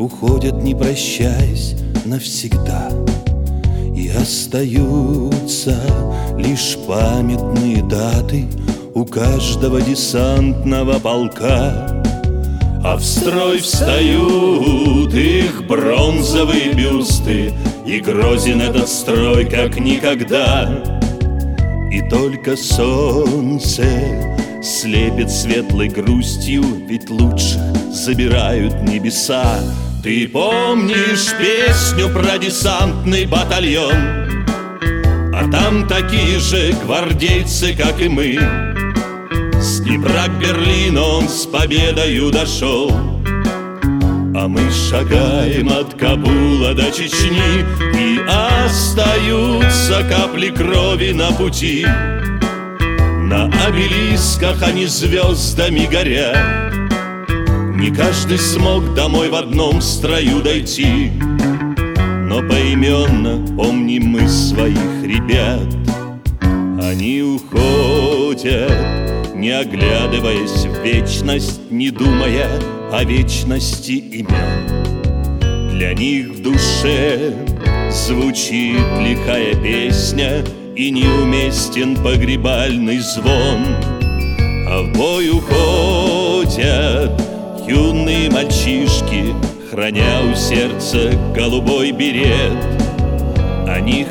уходят, не прощаясь навсегда, и остаются лишь памятные даты у каждого десантного полка. А в строй встают их бронзовые бюсты, и грозен этот строй как никогда. И только солнце слепит светлой грустью, ведь лучших забирают небеса. Ты помнишь песню про десантный батальон? А там такие же гвардейцы, как и мы. С Днепра к Берлину он с победою дошел, а мы шагаем от Кабула до Чечни, и остаются капли крови на пути. На обелисках они звездами горят. Не каждый смог домой в одном строю дойти, но поименно помним мы своих ребят. Они уходят, не оглядываясь в вечность, не думая о вечности имен. Для них в душе звучит лихая песня, и неуместен погребальный звон. А в бой уходят юные мальчишки, храня у сердца голубой берет. О них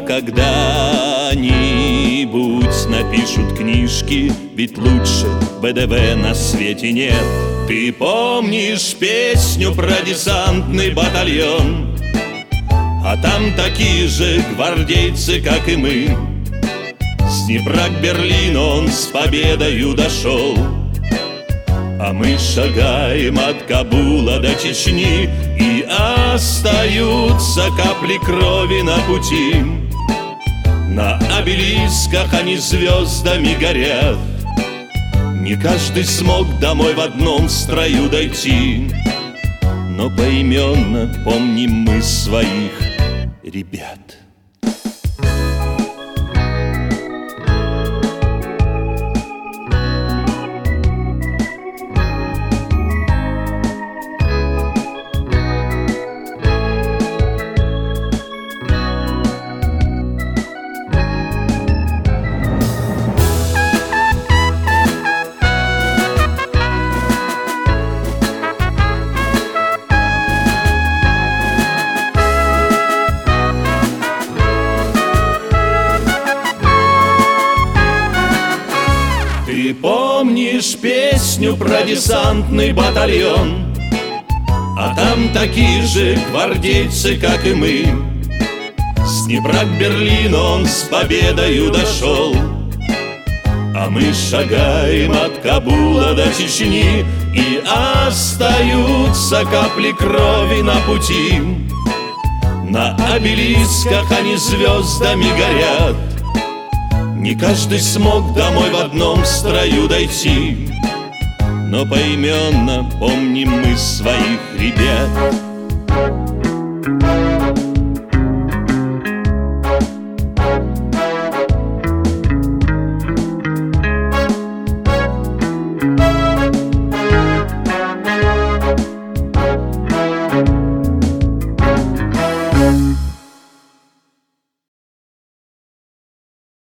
когда-нибудь напишут книжки, ведь лучше ВДВ на свете нет. Ты помнишь песню про десантный батальон? А там такие же гвардейцы, как и мы. С Днепра к Берлину он с победою дошел, а мы шагаем от Кабула до Чечни, и остаются капли крови на пути. На обелисках они звездами горят. Не каждый смог домой в одном строю дойти, но поименно помним мы своих ребят. Ты помнишь песню про десантный батальон? А там такие же гвардейцы, как и мы. С Днепра к Берлину он с победою дошел, а мы шагаем от Кабула до Чечни, и остаются капли крови на пути. На обелисках они звездами горят. Не каждый смог домой в одном строю дойти, но поименно помним мы своих ребят.